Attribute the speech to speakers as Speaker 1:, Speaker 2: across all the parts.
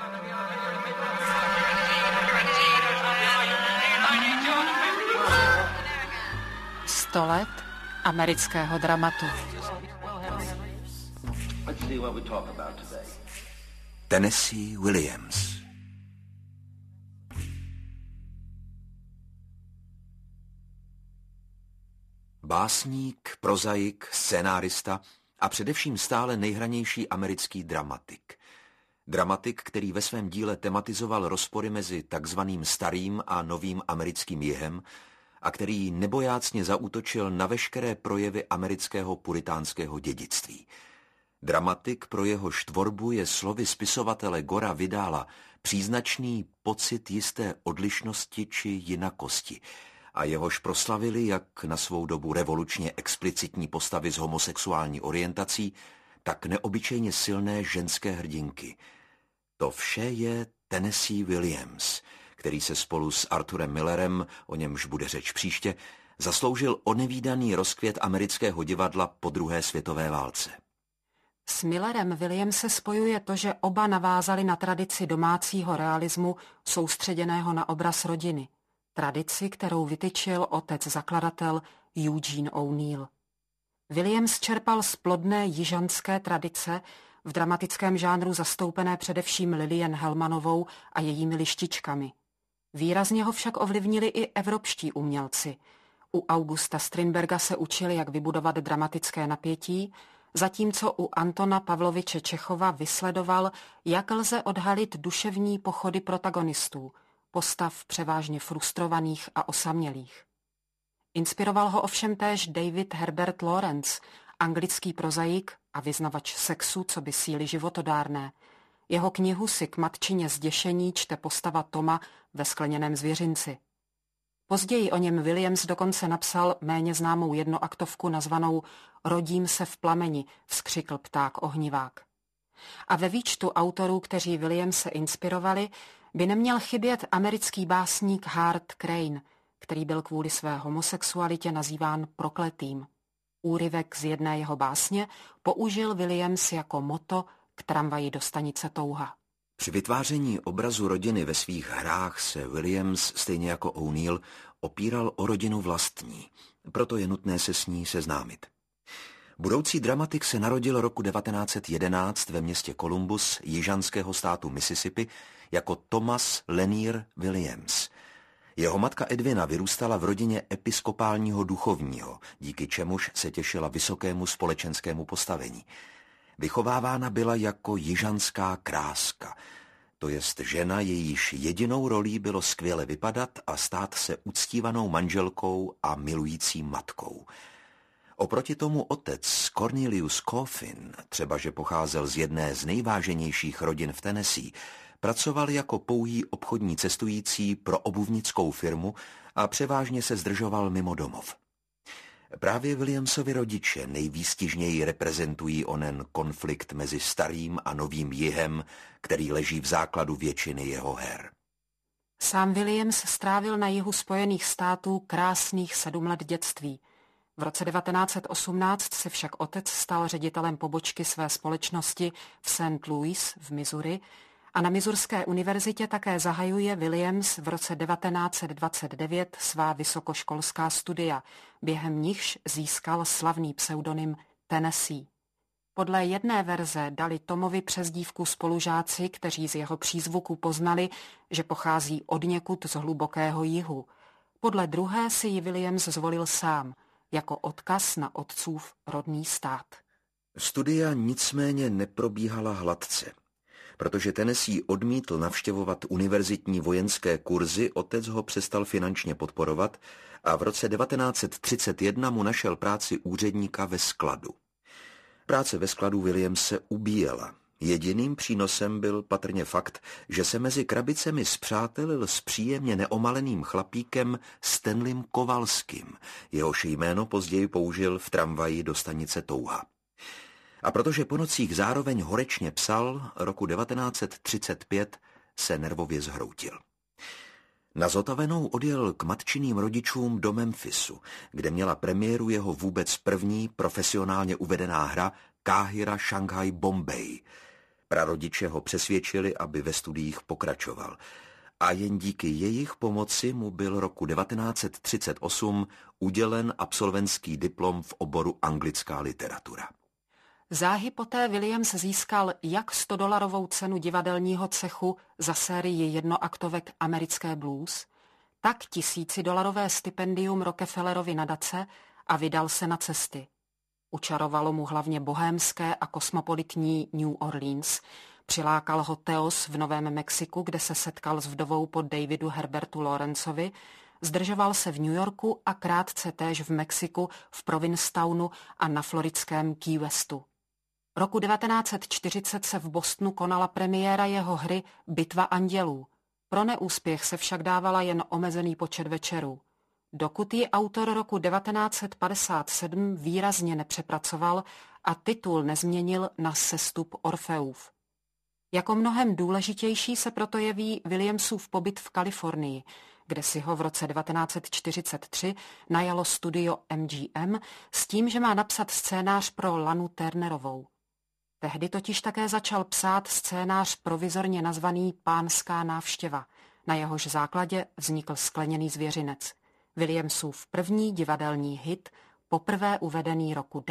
Speaker 1: Sto let amerického dramatu.
Speaker 2: Tennessee Williams. Básník, prozaik, scénárista a především stále nejhranější americký dramatik. Dramatik, který ve svém díle tematizoval rozpory mezi takzvaným starým a novým americkým jihem a který nebojácně zaútočil na veškeré projevy amerického puritánského dědictví. Dramatik, pro jehož tvorbu je slovy spisovatele Gora Vidala příznačný pocit jisté odlišnosti či jinakosti a jehož proslavili jak na svou dobu revolučně explicitní postavy s homosexuální orientací, tak neobyčejně silné ženské hrdinky. To vše je Tennessee Williams, který se spolu s Arthurem Millerem, o němž bude řeč příště, zasloužil o nevídaný rozkvět amerického divadla po druhé světové válce.
Speaker 1: S Millerem Williams se spojuje to, že oba navázali na tradici domácího realismu soustředěného na obraz rodiny. Tradici, kterou vytyčil otec zakladatel Eugene O'Neill. Williams čerpal z plodné jižanské tradice, v dramatickém žánru zastoupené především Lillian Hellmanovou a jejími lištičkami. Výrazně ho však ovlivnili i evropští umělci. U Augusta Strindberga se učili, jak vybudovat dramatické napětí, zatímco u Antona Pavloviče Čechova vysledoval, jak lze odhalit duševní pochody protagonistů, postav převážně frustrovaných a osamělých. Inspiroval ho ovšem též David Herbert Lawrence, anglický prozaik a vyznavač sexu coby síly životodárné. Jeho knihu si k matčině zděšení čte postava Toma ve Skleněném zvěřinci. Později o něm Williams dokonce napsal méně známou jednoaktovku nazvanou Rodím se v plameni, vzkřikl pták ohnivák. A ve výčtu autorů, kteří Williamse inspirovali, by neměl chybět americký básník Hart Crane, který byl kvůli své homosexualitě nazýván prokletým. Úryvek z jedné jeho básně použil Williams jako motto k tramvaji do stanice Touha.
Speaker 2: Při vytváření obrazu rodiny ve svých hrách se Williams, stejně jako O'Neill, opíral o rodinu vlastní, proto je nutné se s ní seznámit. Budoucí dramatik se narodil roku 1911 ve městě Columbus, jižanského státu Mississippi, jako Thomas Lanier Williams. Jeho matka Edwina vyrůstala v rodině episkopálního duchovního, díky čemuž se těšila vysokému společenskému postavení. Vychovávána byla jako jižanská kráska, to jest žena, jejíž jedinou rolí bylo skvěle vypadat a stát se uctívanou manželkou a milující matkou. Oproti tomu otec Cornelius Coffin, třeba že pocházel z jedné z nejváženějších rodin v Tennessee, pracoval jako pouhý obchodní cestující pro obuvnickou firmu a převážně se zdržoval mimo domov. Právě Williamsovi rodiče nejvýstižněji reprezentují onen konflikt mezi starým a novým jihem, který leží v základu většiny jeho her.
Speaker 1: Sám Williams strávil na jihu Spojených států krásných 7 let dětství. V roce 1918 se však otec stal ředitelem pobočky své společnosti v St. Louis v Missouri a na Missourské univerzitě také zahajuje Williams v roce 1929 svá vysokoškolská studia, během nichž získal slavný pseudonym Tennessee. Podle jedné verze dali Tomovi přezdívku spolužáci, kteří z jeho přízvuku poznali, že pochází odněkud z hlubokého jihu. Podle druhé si ji Williams zvolil sám, jako odkaz na otcův rodný stát.
Speaker 2: Studia nicméně neprobíhala hladce. Protože Tennessee odmítl navštěvovat univerzitní vojenské kurzy, otec ho přestal finančně podporovat a v roce 1931 mu našel práci úředníka ve skladu. Práce ve skladu Williams se ubíjela. Jediným přínosem byl patrně fakt, že se mezi krabicemi spřátelil s příjemně neomaleným chlapíkem Stanleym Kowalským, jehož jméno později použil v tramvaji do stanice Touha. A protože po nocích zároveň horečně psal, roku 1935 se nervově zhroutil. Na zotavenou odjel k matčiným rodičům do Memphisu, kde měla premiéru jeho vůbec první profesionálně uvedená hra Káhira, Šanghaj, Bombay. Prarodiče ho přesvědčili, aby ve studiích pokračoval. A jen díky jejich pomoci mu byl roku 1938 udělen absolventský diplom v oboru anglická literatura.
Speaker 1: Záhy poté Williams získal jak $100 cenu divadelního cechu za sérii jednoaktovek Americké blues, tak $1000 stipendium Rockefellerovy nadace a vydal se na cesty. Učarovalo mu hlavně bohémské a kosmopolitní New Orleans, přilákal ho Teos v Novém Mexiku, kde se setkal s vdovou po Davidu Herbertu Lawrenceovi, zdržoval se v New Yorku a krátce též v Mexiku, v Provincetownu a na floridském Key Westu. Roku 1940 se v Bostonu konala premiéra jeho hry Bitva andělů. Pro neúspěch se však dávala jen omezený počet večerů. Dokud ji autor roku 1957 výrazně nepřepracoval a titul nezměnil na Sestup Orfeův. Jako mnohem důležitější se proto jeví Williamsův pobyt v Kalifornii, kde si ho v roce 1943 najalo studio MGM s tím, že má napsat scénář pro Lanu Turnerovou. Tehdy totiž také začal psát scénář provizorně nazvaný Pánská návštěva, na jehož základě vznikl Skleněný zvěřinec, Williamsův první divadelní hit, poprvé uvedený roku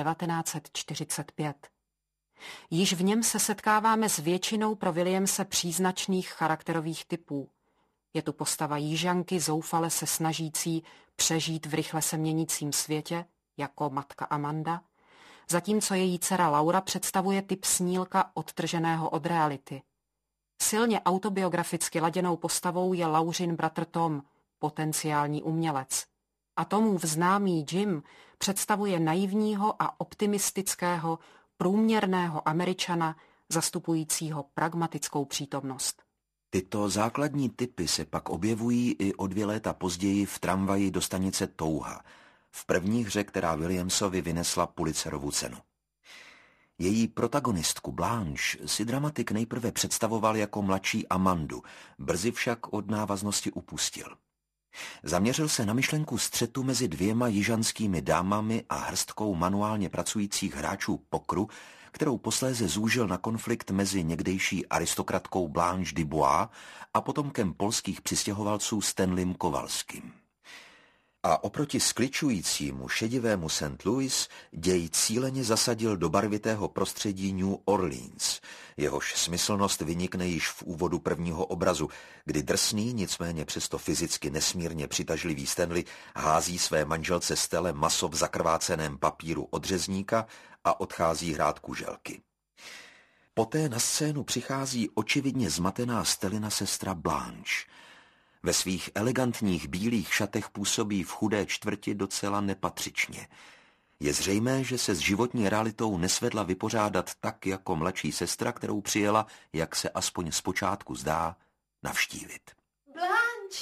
Speaker 1: 1945. Již v něm se setkáváme s většinou pro Williamse příznačných charakterových typů. Je tu postava jižanky zoufale se snažící přežít v rychle se měnícím světě, jako matka Amanda, zatímco její dcera Laura představuje typ snílka odtrženého od reality. Silně autobiograficky laděnou postavou je Laurin bratr Tom, potenciální umělec. A Tomův známý Jim představuje naivního a optimistického, průměrného Američana, zastupujícího pragmatickou přítomnost.
Speaker 2: Tyto základní typy se pak objevují i o 2 léta později v Tramvaji do stanice Touha, v první hře, která Williamsovi vynesla Pulitzerovu cenu. Její protagonistku Blanche si dramatik nejprve představoval jako mladší Amandu, brzy však od návaznosti upustil. Zaměřil se na myšlenku střetu mezi 2 jižanskými dámami a hrstkou manuálně pracujících hráčů pokru, kterou posléze zúžil na konflikt mezi někdejší aristokratkou Blanche Dubois a potomkem polských přistěhovalců Stanleym Kowalským. A oproti skličujícímu šedivému St. Louis děj cíleně zasadil do barvitého prostředí New Orleans. Jehož smyslnost vynikne již v úvodu prvního obrazu, kdy drsný, nicméně přesto fyzicky nesmírně přitažlivý Stanley hází své manželce Stelle maso v zakrváceném papíru od řezníka a odchází hrát kuželky. Poté na scénu přichází očividně zmatená Stellina sestra Blanche. Ve svých elegantních bílých šatech působí v chudé čtvrti docela nepatřičně. Je zřejmé, že se s životní realitou nesvedla vypořádat tak jako mladší sestra, kterou přijela, jak se aspoň zpočátku zdá, navštívit.
Speaker 3: Blanche!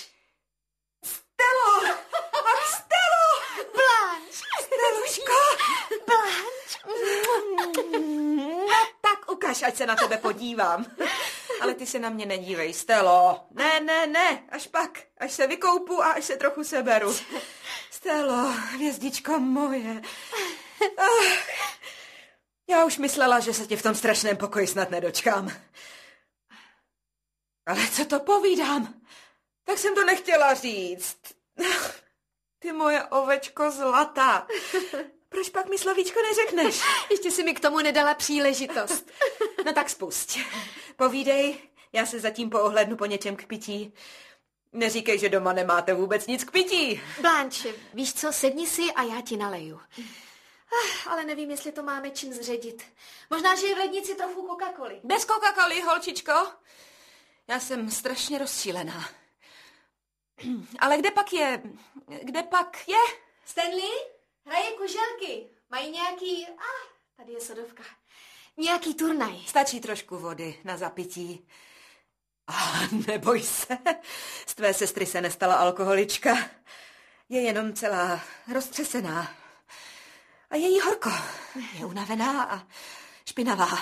Speaker 4: Stelo! Ach, Stelo!
Speaker 3: Blanche!
Speaker 4: Steluško!
Speaker 3: Blanche!
Speaker 4: No tak ukaž, ať se na tebe podívám. Ale ty se na mě nedívej, Stelo. Ne, až pak, až se vykoupu a až se trochu seberu. Stelo, hvězdičko moje. Já už myslela, že se tě v tom strašném pokoji snad nedočkám. Ale co to povídám? Tak jsem to nechtěla říct. Ty moje ovečko zlatá. Proč pak mi slovíčko neřekneš?
Speaker 3: Ještě si mi k tomu nedala příležitost.
Speaker 4: No tak spusť. Povídej, já se zatím poohlédnu po něčem k pití. Neříkej, že doma nemáte vůbec nic k pití.
Speaker 3: Blanche, víš co, sedni si a já ti naleju. Ale nevím, jestli to máme čím zředit. Možná, že je v lednici trochu Coca-Coly.
Speaker 4: Bez Coca-Coly, holčičko. Já jsem strašně rozčílená. Ale kde pak je?
Speaker 3: Stanley, hraje kuželky. Mají nějaký... tady je sodovka. Nějaký turnaj.
Speaker 4: Stačí trošku vody na zapití. Neboj se, z tvé sestry se nestala alkoholička. Je jenom celá roztřesená. A je jí horko. Je unavená a špinavá.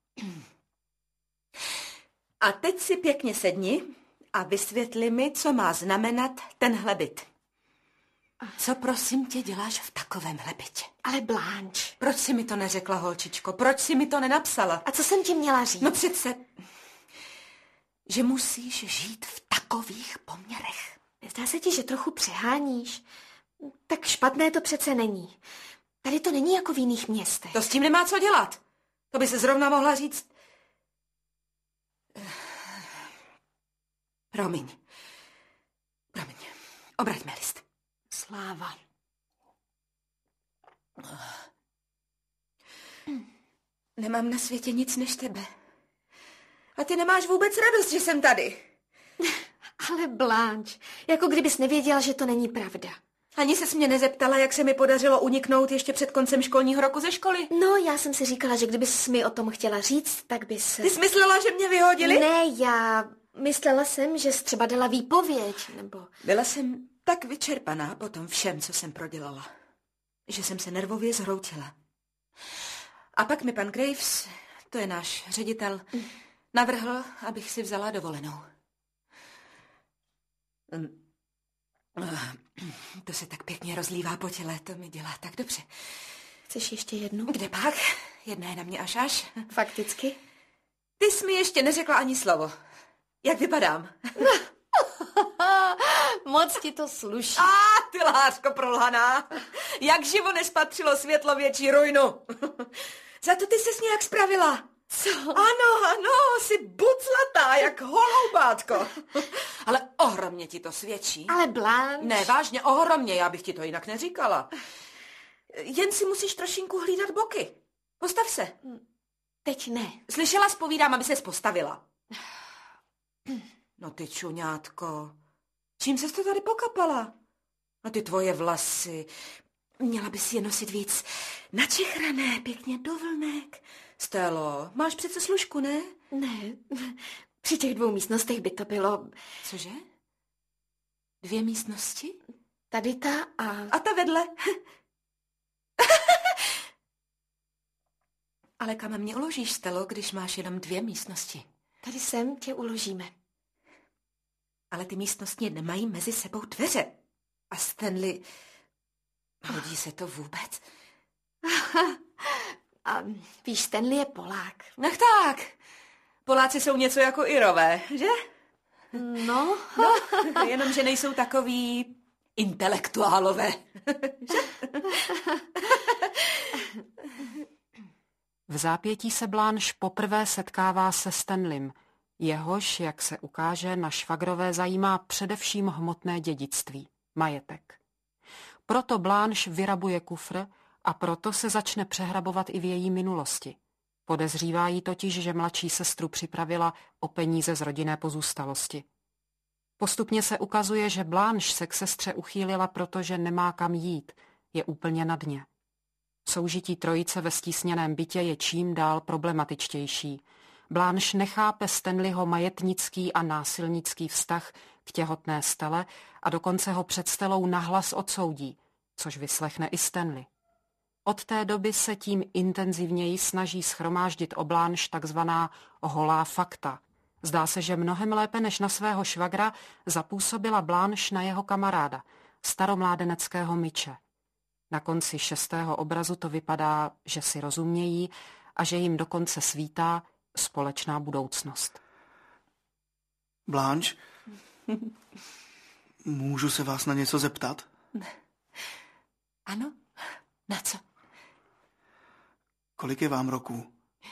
Speaker 4: A teď si pěkně sedni a vysvětli mi, co má znamenat tenhle byt. Co prosím tě děláš v takovémhle bytě?
Speaker 3: Ale Blanche.
Speaker 4: Proč jsi mi to neřekla, holčičko? Proč jsi mi to nenapsala?
Speaker 3: A co jsem ti měla říct?
Speaker 4: No přece, že musíš žít v takových poměrech.
Speaker 3: Nezdá se ti, že trochu přeháníš? Tak špatné to přece není. Tady to není jako v jiných městech.
Speaker 4: To s tím nemá co dělat. To by se zrovna mohla říct. Promiň. Obraťme list.
Speaker 3: Sláva.
Speaker 4: Nemám na světě nic než tebe. A ty nemáš vůbec radost, že jsem tady.
Speaker 3: Ale Blanche, jako kdybys nevěděla, že to není pravda.
Speaker 4: Ani ses mě nezeptala, jak se mi podařilo uniknout ještě před koncem školního roku ze školy.
Speaker 3: No, já jsem si říkala, že kdybys mi o tom chtěla říct, tak bys...
Speaker 4: Ty jsi myslela, že mě vyhodili?
Speaker 3: Ne, já myslela jsem, že jsi třeba dala výpověď, nebo...
Speaker 4: Byla jsem tak vyčerpaná po tom všem, co jsem prodělala, že jsem se nervově zhroutila. A pak mi pan Graves, to je náš ředitel, navrhl, abych si vzala dovolenou. To se tak pěkně rozlívá po těle, to mi dělá tak dobře.
Speaker 3: Chceš ještě jednu?
Speaker 4: Kde pak? Jedna je na mě až.
Speaker 3: Fakticky?
Speaker 4: Ty jsi mi ještě neřekla ani slovo. Jak vypadám?
Speaker 3: Moc ti to sluší.
Speaker 4: Ty lhářko prolhaná. Jak živo nespatřilo světlo větší ruinu. Za to ty ses nějak spravila.
Speaker 3: Co?
Speaker 4: Ano, jsi buclatá, jak holoubátko. Ale ohromně ti to svědčí.
Speaker 3: Ale Blanche...
Speaker 4: Ne, vážně, ohromně, já bych ti to jinak neříkala. Jen si musíš trošinku hlídat boky. Postav se.
Speaker 3: Teď ne.
Speaker 4: Slyšela, zpovídám, aby ses postavila. No ty čuňátko, čím ses to tady pokapala? No ty tvoje vlasy, měla bys je nosit víc načechrané, pěkně do vlnek. Stelo, máš přece služku, ne?
Speaker 3: Ne, při těch 2 místnostech by to bylo...
Speaker 4: Cože? 2 místnosti?
Speaker 3: Tady ta a...
Speaker 4: A ta vedle. Ale kam mě uložíš, Stelo, když máš jenom 2 místnosti?
Speaker 3: Tady sem tě uložíme.
Speaker 4: Ale ty místnosti nemají mezi sebou dveře. A Stanley... Hodí se to vůbec?
Speaker 3: A víš, Stanley je Polák.
Speaker 4: Ach tak, Poláci jsou něco jako Irové, že?
Speaker 3: No.
Speaker 4: Jenomže nejsou takový intelektuálové.
Speaker 1: V zápětí se Blanche poprvé setkává se Stanleym. Jehož, jak se ukáže, na švagrové zajímá především hmotné dědictví, majetek. Proto Blanche vyrabuje kufr a proto se začne přehrabovat i v její minulosti. Podezřívá jí totiž, že mladší sestru připravila o peníze z rodinné pozůstalosti. Postupně se ukazuje, že Blanche se k sestře uchýlila, protože nemá kam jít, je úplně na dně. Soužití trojice ve stísněném bytě je čím dál problematičtější. Blanche nechápe Stanleyho majetnický a násilnický vztah k těhotné Stelle a dokonce ho před Stellou nahlas odsoudí, což vyslechne i Stanley. Od té doby se tím intenzivněji snaží shromáždit o Blanche takzvaná holá fakta. Zdá se, že mnohem lépe než na svého švagra zapůsobila Blanche na jeho kamaráda, staromládeneckého Mitche. Na konci 6. obrazu to vypadá, že si rozumějí a že jim dokonce svítá společná budoucnost.
Speaker 5: Blanche, můžu se vás na něco zeptat?
Speaker 4: Ano, na co?
Speaker 5: Kolik je vám roků?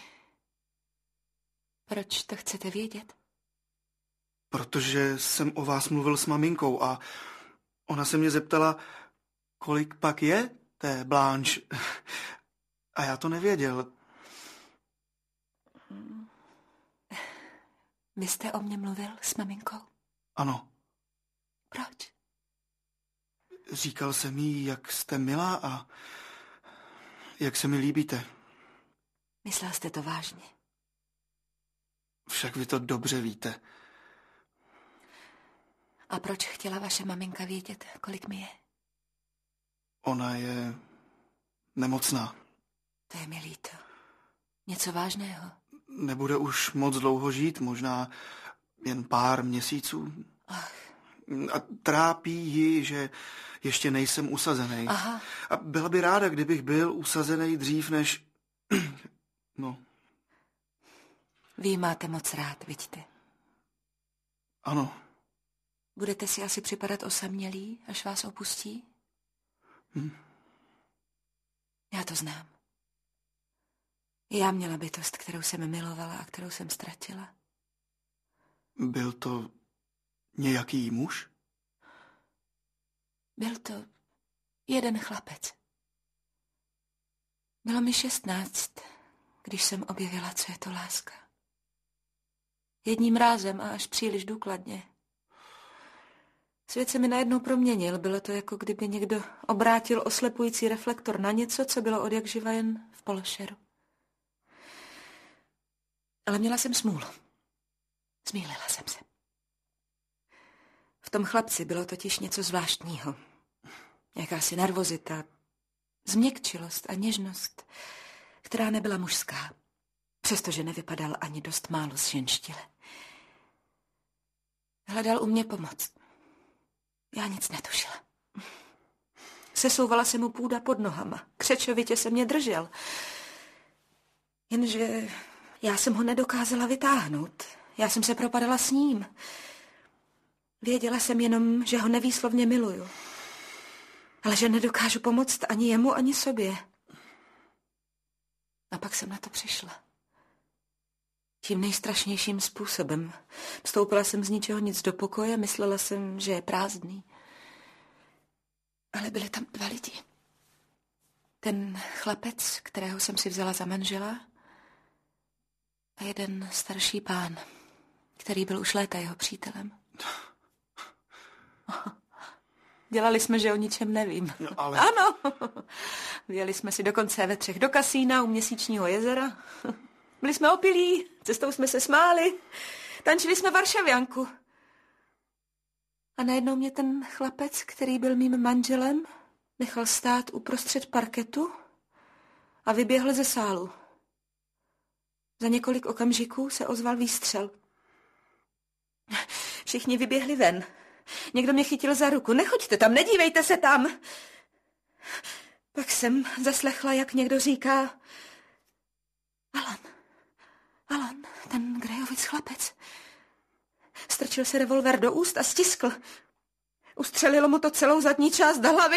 Speaker 4: Proč to chcete vědět?
Speaker 5: Protože jsem o vás mluvil s maminkou a ona se mě zeptala, kolik pak je té Blanche. A já to nevěděl.
Speaker 4: Vy jste o mně mluvil s maminkou?
Speaker 5: Ano.
Speaker 4: Proč?
Speaker 5: Říkal jsem jí, jak jste milá a jak se mi líbíte.
Speaker 4: Myslel jste to vážně?
Speaker 5: Však vy to dobře víte.
Speaker 4: A proč chtěla vaše maminka vědět, kolik mi je?
Speaker 5: Ona je nemocná.
Speaker 4: To je mi líto. Něco vážného?
Speaker 5: Nebude už moc dlouho žít, možná jen pár měsíců.
Speaker 4: Ach.
Speaker 5: A trápí ji, že ještě nejsem usazený.
Speaker 4: Aha.
Speaker 5: A byla by ráda, kdybych byl usazený dřív než... No.
Speaker 4: Vy ji máte moc rád, vidíte?
Speaker 5: Ano.
Speaker 4: Budete si asi připadat osamělí, až vás opustí? Já to znám. Já měla bytost, kterou jsem milovala a kterou jsem ztratila.
Speaker 5: Byl to nějaký muž?
Speaker 4: Byl to jeden chlapec. Bylo mi 16, když jsem objevila, co je to láska. Jedním rázem a až příliš důkladně. Svět se mi najednou proměnil. Bylo to, jako kdyby někdo obrátil oslepující reflektor na něco, co bylo odjakživa jen v pološeru. Ale měla jsem smůlu. Zmýlila jsem se. V tom chlapci bylo totiž něco zvláštního. Jakási nervozita, změkčilost a něžnost, která nebyla mužská, přestože nevypadal ani dost málo zženštile. Hledal u mě pomoc. Já nic netušila. Sesouvala se mu půda pod nohama. Křečovitě se mě držel. Jenže já jsem ho nedokázala vytáhnout. Já jsem se propadala s ním. Věděla jsem jenom, že ho nevýslovně miluju. Ale že nedokážu pomoct ani jemu, ani sobě. A pak jsem na to přišla. Tím nejstrašnějším způsobem. Vstoupila jsem z ničeho nic do pokoje, myslela jsem, že je prázdný. Ale byli tam 2 lidi. Ten chlapec, kterého jsem si vzala za manžela, a jeden starší pán, který byl už léta jeho přítelem. Dělali jsme, že o ničem nevím.
Speaker 5: No, ale...
Speaker 4: Ano. Vyjeli jsme si dokonce ve 3 do kasína u Měsíčního jezera. Byli jsme opilí, cestou jsme se smáli, tančili jsme varšavianku. A najednou mě ten chlapec, který byl mým manželem, nechal stát uprostřed parketu a vyběhl ze sálu. Za několik okamžiků se ozval výstřel. Všichni vyběhli ven. Někdo mě chytil za ruku. Nechoďte tam, nedívejte se tam. Pak jsem zaslechla, jak někdo říká: Alan, ten Grejovic chlapec. Strčil se revolver do úst a stiskl. Ustřelilo mu to celou zadní část do hlavy.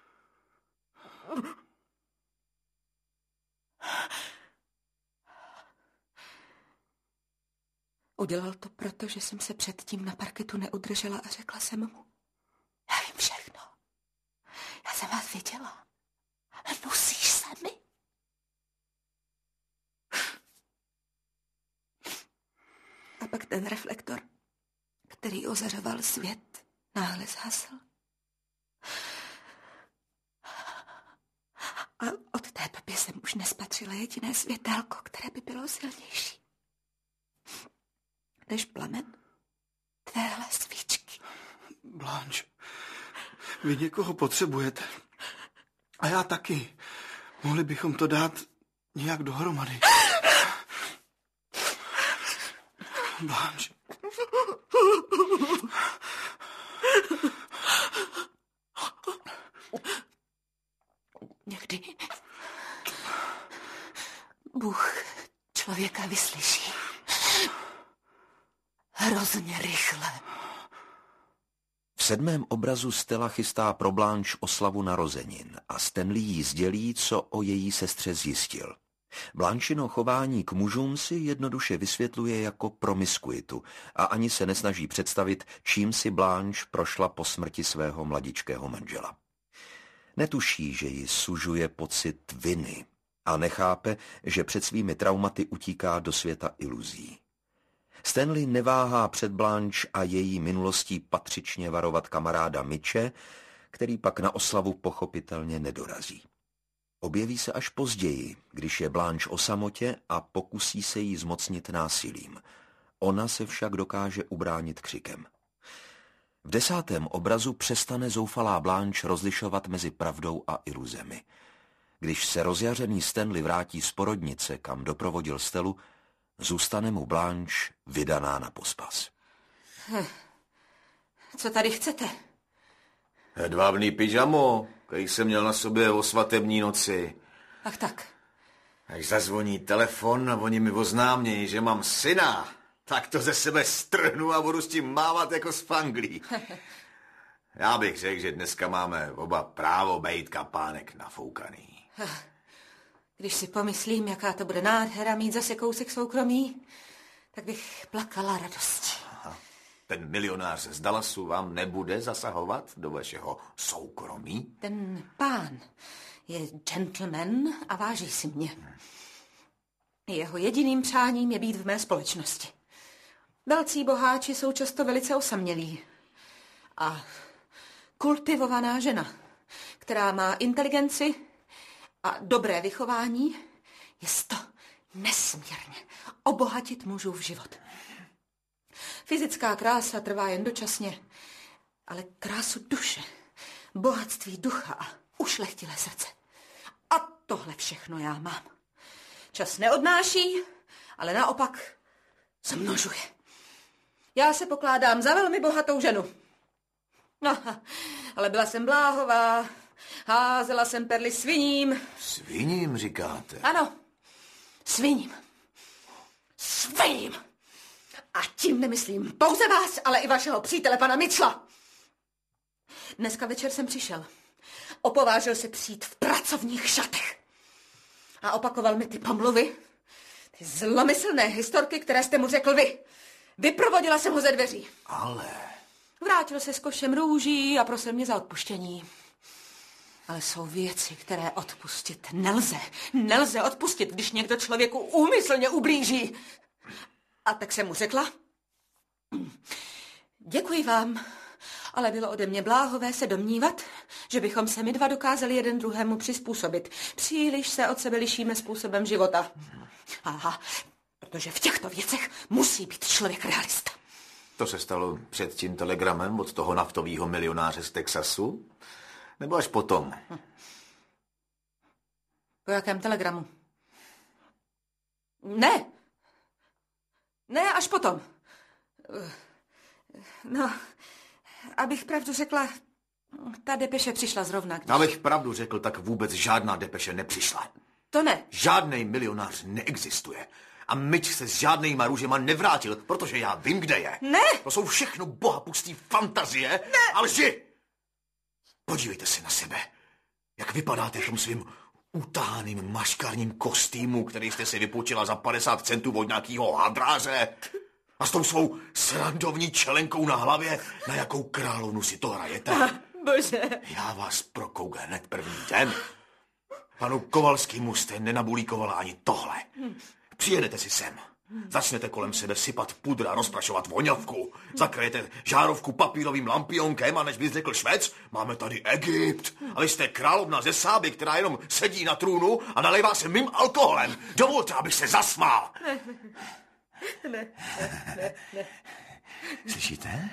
Speaker 4: Udělal to proto, že jsem se předtím na parketu neudržela a řekla jsem mu: Já vím všechno. Já jsem vás viděla. Nosíš se mi? A pak ten reflektor, který ozařoval svět, náhle zhasl. A od té doby jsem už nespatřila jediné světélko, které by bylo silnější než plamen téhle svíčky.
Speaker 5: Blanche, vy někoho potřebujete. A já taky. Mohli bychom to dát nějak dohromady. Blanche.
Speaker 4: Někdy Bůh člověka vyslyší. Hrozně rychle.
Speaker 2: V 7. obrazu Stella chystá pro Blanche oslavu narozenin a Stanley jí sdělí, co o její sestře zjistil. Blanchino chování k mužům si jednoduše vysvětluje jako promiskuitu a ani se nesnaží představit, čím si Blanche prošla po smrti svého mladičkého manžela. Netuší, že ji sužuje pocit viny a nechápe, že před svými traumaty utíká do světa iluzí. Stanley neváhá před Blanche a její minulostí patřičně varovat kamaráda Mitche, který pak na oslavu pochopitelně nedorazí. Objeví se až později, když je Blanche o samotě a pokusí se jí zmocnit násilím. Ona se však dokáže ubránit křikem. V 10. obrazu přestane zoufalá Blanche rozlišovat mezi pravdou a iluzemi. Když se rozjařený Stanley vrátí z porodnice, kam doprovodil Stellu, zůstane mu Blanche vydaná na pospas.
Speaker 4: Co tady chcete?
Speaker 6: Hedvábný pyžamo, který jsem měl na sobě o svatební noci.
Speaker 4: Ach tak.
Speaker 6: Až zazvoní telefon a oni mi oznámějí, že mám syna, tak to ze sebe strhnu a budu s tím mávat jako s fanglí. Já bych řekl, že dneska máme oba právo bejt kapánek nafoukaný.
Speaker 4: Když si pomyslím, jaká to bude nádhera mít zase kousek soukromí, tak bych plakala radostí.
Speaker 6: Ten milionář z Dallasu vám nebude zasahovat do vašeho soukromí?
Speaker 4: Ten pán je gentleman a váží si mě. Jeho jediným přáním je být v mé společnosti. Velcí boháči jsou často velice osamělí. A kultivovaná žena, která má inteligenci a dobré vychování, je to nesmírně obohatit mužův život. Fyzická krása trvá jen dočasně, ale krásu duše, bohatství ducha a ušlechtilé srdce. A tohle všechno já mám. Čas neodnáší, ale naopak zmnožuje. Já se pokládám za velmi bohatou ženu. No, ale byla jsem bláhová, házela jsem perly sviním.
Speaker 6: Sviním, říkáte?
Speaker 4: Ano, sviním. Sviním. A tím nemyslím pouze vás, ale i vašeho přítele, pana Mitchella. Dneska večer jsem přišel. Opovážil se přijít v pracovních šatech. A opakoval mi ty pomluvy, ty zlomyslné historky, které jste mu řekl vy. Vyprovodila jsem ho ze dveří.
Speaker 6: Ale...
Speaker 4: Vrátil se s košem růží a prosil mě za odpuštění. Ale jsou věci, které odpustit nelze. Nelze odpustit, když někdo člověku úmyslně ublíží. A tak jsem mu řekla, děkuji vám, ale bylo ode mě bláhové se domnívat, že bychom se my dva dokázali jeden druhému přizpůsobit. Příliš se od sebe lišíme způsobem života. Aha, protože v těchto věcech musí být člověk realista.
Speaker 6: To se stalo před tím telegramem od toho naftového milionáře z Texasu? Nebo až potom?
Speaker 4: Po jakém telegramu? Ne, až potom. No, abych pravdu řekla, ta depeše přišla zrovna.
Speaker 6: Abych pravdu řekl, tak vůbec žádná depeše nepřišla.
Speaker 4: To ne.
Speaker 6: Žádnej milionář neexistuje. A Mitch se s žádnejma růžema nevrátil, protože já vím, kde je.
Speaker 4: Ne!
Speaker 6: To jsou všechno bohapustý fantazie a lži. Podívejte se na sebe. Jak vypadáte v tom svým utahaným maškarním kostýmu, který jste si vypůjčila za 50 centů od nějakého hadráře. A s tou svou srandovní čelenkou na hlavě, na jakou královnu si to hrajete.
Speaker 4: Bože.
Speaker 6: Já vás prokouk hned první den. Panu Kovalskýmu jste nenabulíkovala ani tohle. Přijedete si sem. Začnete kolem sebe sypat pudr a rozprašovat voňavku. Zakrajete žárovku papírovým lampionkem a než bys řekl Švéc, máme tady Egypt. A vy jste královna ze Sáby, která jenom sedí na trůnu a nalejvá se mým alkoholem. Dovolte, abych se zasmál.
Speaker 4: Ne.
Speaker 6: Slyšíte?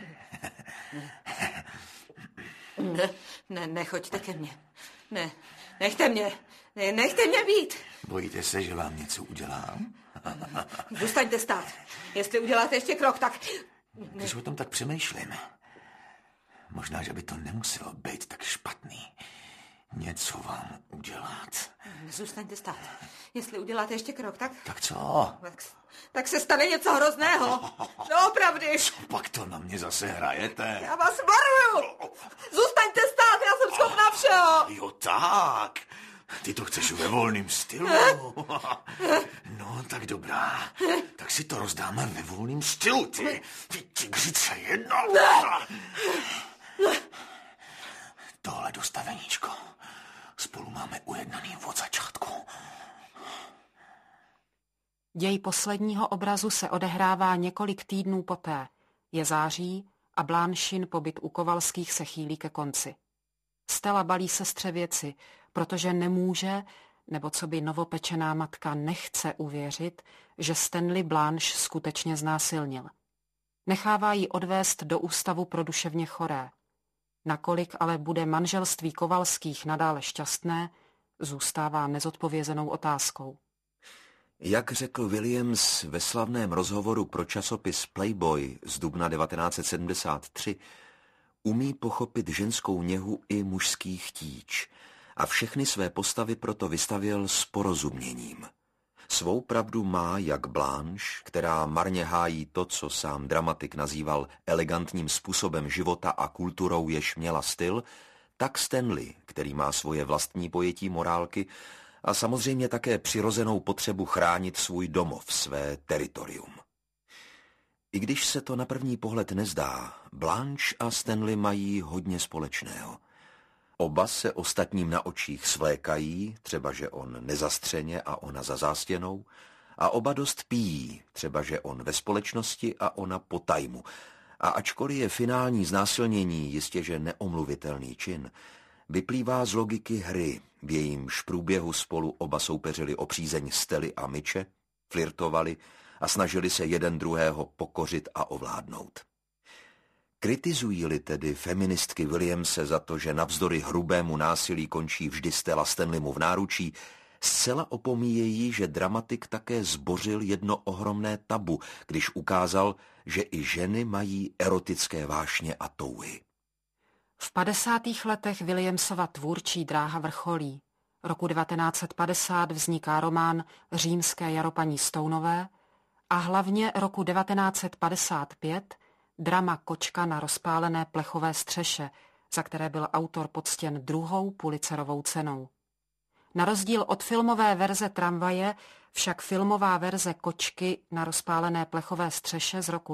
Speaker 4: Ne, nechoďte ke mně. Ne, nechte mě. Ne, nechte mě být.
Speaker 6: Bojíte se, že vám něco udělám?
Speaker 4: Zůstaňte stát. Jestli uděláte ještě krok, tak...
Speaker 6: Když o tom tak přemýšlím, možná, že by to nemuselo být tak špatný. Něco vám udělat.
Speaker 4: Zůstaňte stát. Jestli uděláte ještě krok, tak...
Speaker 6: Tak co?
Speaker 4: Tak se stane něco hrozného. No, opravdu.
Speaker 6: Pak to na mě zase hrajete.
Speaker 4: Já vás varuju. Zůstaňte stát, já jsem schopná všeho.
Speaker 6: Jo, tak. Ty to chceš ve volném stylu. No, tak dobrá. Tak si to rozdáme ve volném stylu, ty tygřice jedna. Tohle dostaveníčko. Spolu máme ujednaný od začátku.
Speaker 1: Děj posledního obrazu se odehrává několik týdnů poté. Je září a Blánchin pobyt u Kovalských se chýlí ke konci. Stella balí sestře věci, protože nemůže, nebo co by novopečená matka nechce uvěřit, že Stanley Blanche skutečně znásilnil. Nechává ji odvést do ústavu pro duševně choré. Nakolik ale bude manželství Kovalských nadále šťastné, zůstává nezodpovězenou otázkou.
Speaker 2: Jak řekl Williams ve slavném rozhovoru pro časopis Playboy z dubna 1973, Umí pochopit ženskou něhu i mužský chtíč a všechny své postavy proto vystavěl s porozuměním. Svou pravdu má jak Blanche, která marně hájí to, co sám dramatik nazýval elegantním způsobem života a kulturou, jež měla styl, tak Stanley, který má svoje vlastní pojetí morálky a samozřejmě také přirozenou potřebu chránit svůj domov, své teritorium. I když se to na první pohled nezdá, Blanche a Stanley mají hodně společného. Oba se ostatním na očích svlékají, třeba že on nezastřeně a ona za zástěnou, a oba dost pijí, třeba že on ve společnosti a ona po tajmu. A ačkoliv je finální znásilnění jistěže neomluvitelný čin, vyplývá z logiky hry, v jejímž průběhu spolu oba soupeřili o přízeň Stely a Mitche, flirtovali a snažili se jeden druhého pokořit a ovládnout. Kritizují-li tedy feministky Williamse za to, že navzdory hrubému násilí končí vždy Stella Stanleymu v náručí, zcela opomíjejí, že dramatik také zbořil jedno ohromné tabu, když ukázal, že i ženy mají erotické vášně a touhy.
Speaker 1: V 50. letech Williamsova tvůrčí dráha vrcholí. Roku 1950 vzniká román Římské jaro paní Stoneové a hlavně roku 1955 drama Kočka na rozpálené plechové střeše, za které byl autor poctěn 2. Pulitzerovou cenou. Na rozdíl od filmové verze Tramvaje však filmová verze Kočky na rozpálené plechové střeše z roku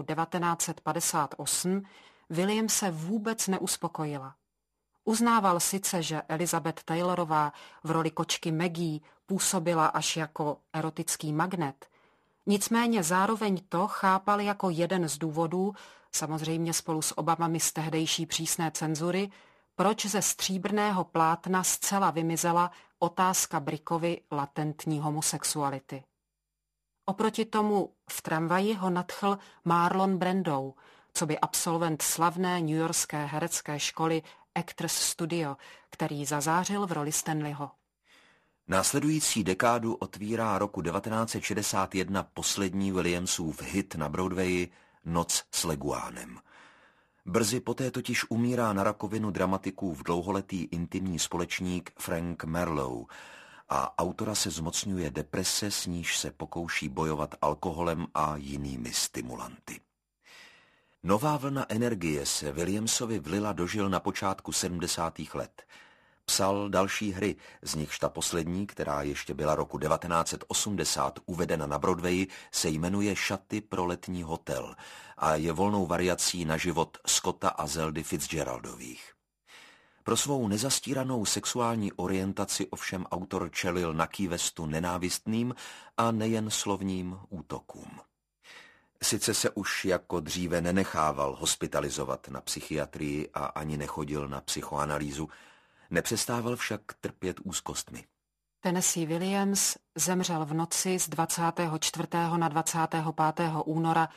Speaker 1: 1958 William se vůbec neuspokojila. Uznával sice, že Elizabeth Taylorová v roli kočky Maggie působila až jako erotický magnet, nicméně zároveň to chápal jako jeden z důvodů, samozřejmě spolu s obavami z tehdejší přísné cenzury, proč ze stříbrného plátna zcela vymizela otázka Brickovy latentní homosexuality. Oproti tomu v Tramvaji ho nadchl Marlon Brando, coby absolvent slavné newyorské herecké školy Actors Studio, který zazářil v roli Stanleyho.
Speaker 2: Následující dekádu otvírá roku 1961 poslední Williamsův hit na Broadwayi Noc s leguánem. Brzy poté totiž umírá na rakovinu dramatikův dlouholetý intimní společník Frank Marlowe a autora se zmocňuje deprese, s níž se pokouší bojovat alkoholem a jinými stimulanty. Nová vlna energie se Williamsovi vlila do žil na počátku 70. let. Psal další hry, z nichž ta poslední, která ještě byla roku 1980 uvedena na Broadwayi, se jmenuje Šaty pro letní hotel a je volnou variací na život Scotta a Zeldy Fitzgeraldových. Pro svou nezastíranou sexuální orientaci ovšem autor čelil na Key Westu nenávistným a nejen slovním útokům. Sice se už jako dříve nenechával hospitalizovat na psychiatrii a ani nechodil na psychoanalýzu, nepřestával však trpět úzkostmi.
Speaker 1: Tennessee Williams zemřel v noci z 24. na 25. února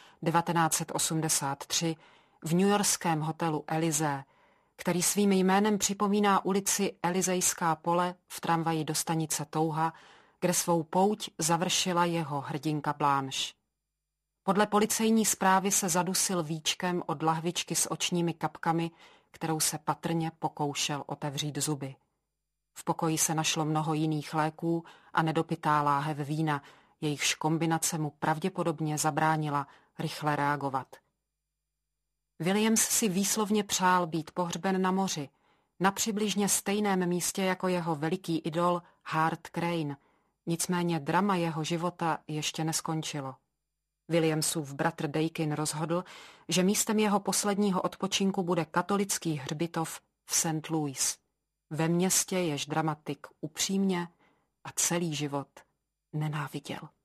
Speaker 1: 1983 v newyorském hotelu Elysée, který svým jménem připomíná ulici Elysejská pole v tramvaji do stanice Touha, kde svou pouť završila jeho hrdinka Blanche. Podle policejní zprávy se zadusil víčkem od lahvičky s očními kapkami, kterou se patrně pokoušel otevřít zuby. V pokoji se našlo mnoho jiných léků a nedopitá láhev vína, jejichž kombinace mu pravděpodobně zabránila rychle reagovat. Williams si výslovně přál být pohřben na moři, na přibližně stejném místě jako jeho veliký idol Hart Crane, nicméně drama jeho života ještě neskončilo. Williamsův bratr Dakin rozhodl, že místem jeho posledního odpočinku bude katolický hřbitov v St. Louis, ve městě, jež dramatik upřímně a celý život nenáviděl.